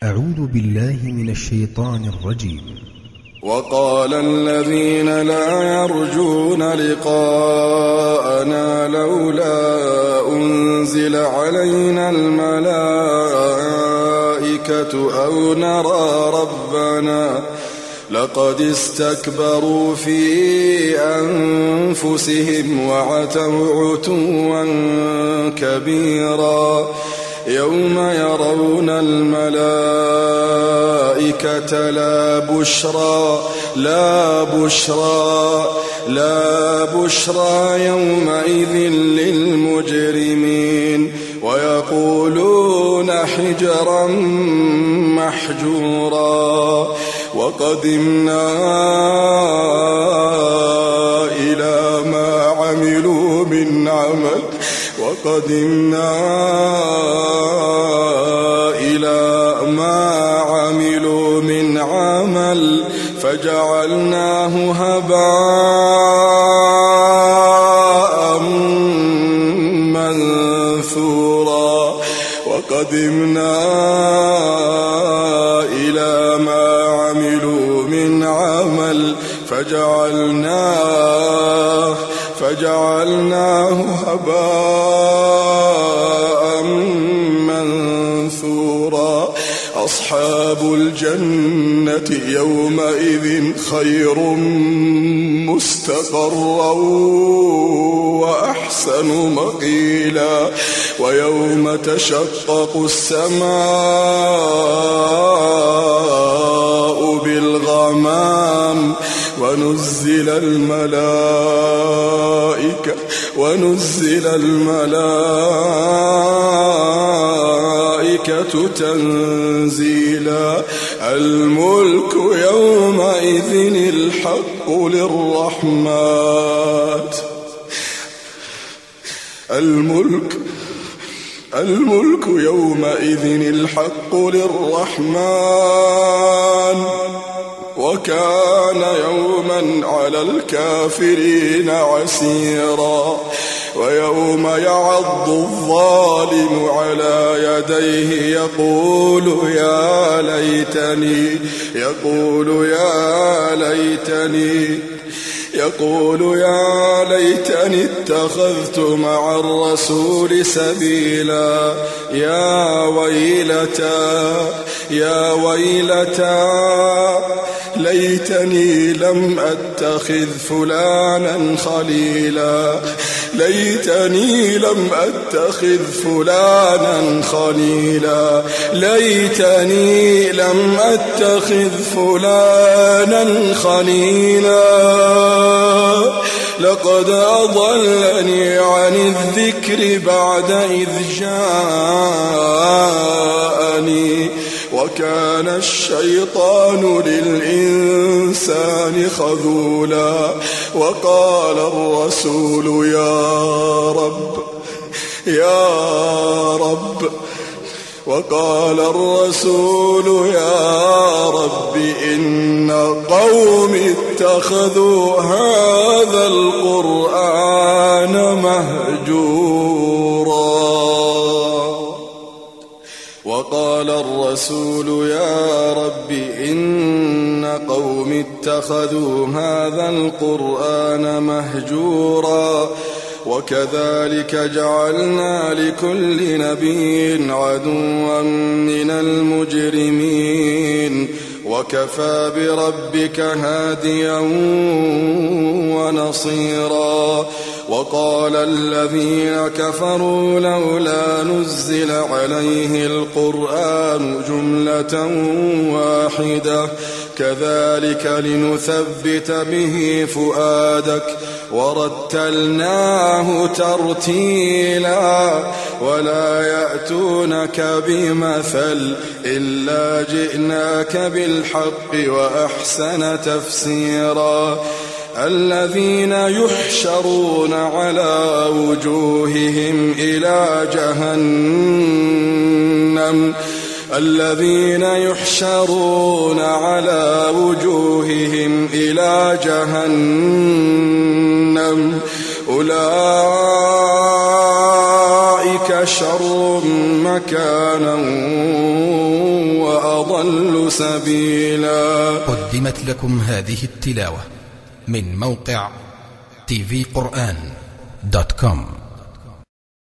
أعوذ بالله من الشيطان الرجيم. وقال الذين لا يرجون لقاءنا لولا أنزل علينا الملائكة أو نرى ربنا لقد استكبروا في أنفسهم وعتوا عتوا كبيرا يوم يرون الملائكة لا بشرى يومئذ للمجرمين ويقولون حجرا محجورا وقدمنا إلى ما عملوا من عمل فجعلناه هباء منثورا وقدمنا إلى ما عملوا من عمل فجعلناه هباء منثورا أصحاب الجنة يومئذ خير مستقرا وأحسن مقيلا ويوم تشقق السماء بالغمام ونزل الملائكة تنزيلا الملك يومئذ الحق للرحمن الملك يومئذ الحق للرحمن وكان يوما على الكافرين عسيرا ويوم يعض الظالم على يديه يقول يا ليتني اتخذت مع الرسول سبيلا يا ويلتى ليتني لم أتخذ فلانا خليلا ليتني لم أتخذ فلانا خليلا لقد أضلني عن الذكر بعد إذ جاءني وكان الشيطان للإنسان خذولا وقال الرسول يا رب إن قوم اتخذوا هذا القرآن مهجورا وقال الرسول يا رب إن قوم اتخذوا هذا القرآن مهجورا وكذلك جعلنا لكل نبي عدوا من المجرمين وكفى بربك هاديا ونصيرا وقال الذين كفروا لولا نزل عليه القرآن جملة واحدة كذلك لنثبت به فؤادك ورتلناه ترتيلا ولا يأتونك بمثل إلا جئناك بالحق وأحسن تفسيرا الذين يحشرون على وجوههم إلى جهنم أولئك شر مكانا وأضل سبيلا. قدمت لكم هذه التلاوة من موقع tvquran.com.